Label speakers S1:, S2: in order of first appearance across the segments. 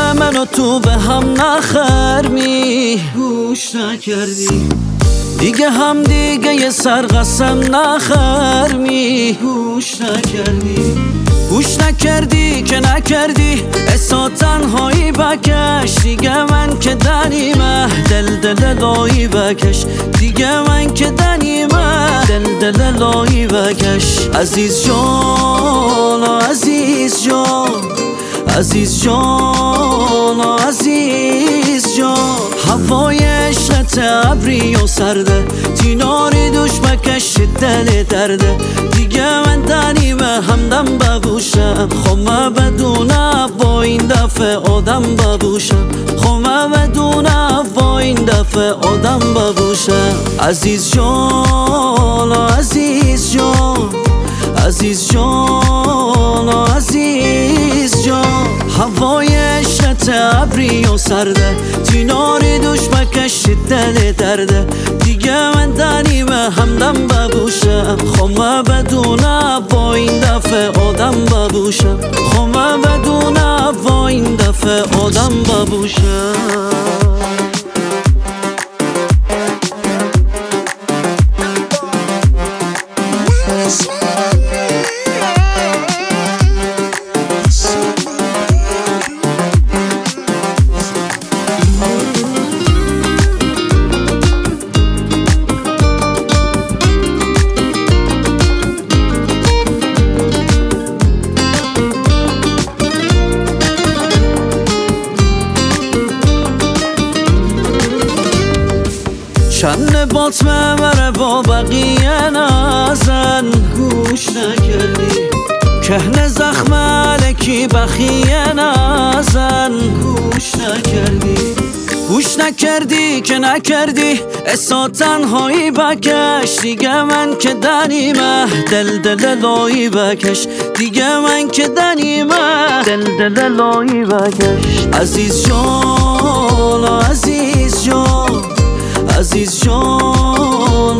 S1: منو تو به هم نخرمی، گوش نکردی دیگه هم دیگه یه سر قسم نخرمی، گوش نکردی گوش نکردی که نکردی احسا تنهایی بکش، دیگه من که دنیمه دل لایی بکش، دیگه من که دنیمه دل لایی بکش. عزیز جان عزیز جان عزیز جان عزیز جان، هوای عشقت ابری و سرده، تیناری دوش بکش دل درده، دیگه من دنیمه همدم ببوشم، خمه بدونه با این دفعه آدم ببوشم، خمه بدونه با این دفعه آدم ببوشم. عزیز جان عزیز جان عزیز جان عزیز جان، هوای عشقت ابری و سرده، تیناری دوش بکش دل درده، دیگه من دنیمه همدم ببوشم، خمه بدونه با این دفعه آدم ببوشم، خمه بدونه با این دفعه آدم ببوشم. چند بات ممره با بقیه نزن، گوش نکردی کهنه زخم علکی بخیه نزن، گوش نکردی گوش نکردی که نکردی احسا تنهایی بکش، دیگه من که دنیمه دل لایی بکش، دیگه من که دنیمه دل لایی بکش. عزیز جان عزیز جان عزیز جان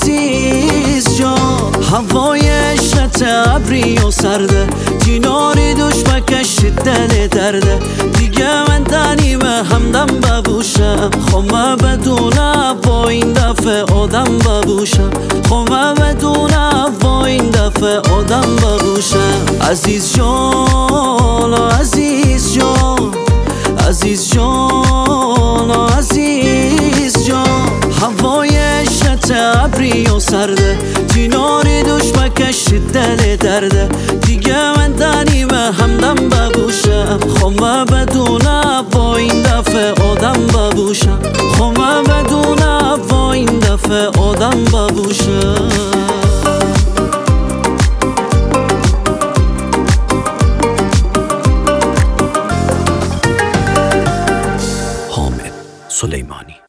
S1: عزیز جان، هوای عشقت ابری و سرده، تیناری دوش بکش دل درده، دیگه من دنیمه همدم ببوشم، خمه بدونه با این دفعه آدم ببوشم، خمه بدونه با این دفعه آدم ببوشم. عزیز جان عزیز جان عزیز جان عزیز جان، هوای عشقت ابری و سرده، تیناری دوش بکش دل درده، دیگه من دنیمه همدم ببوشم، خمه بدونه با این دفعه آدم ببوشم، خمه بدونه با این دفعه آدم ببوشم.
S2: حامد سلیمانی.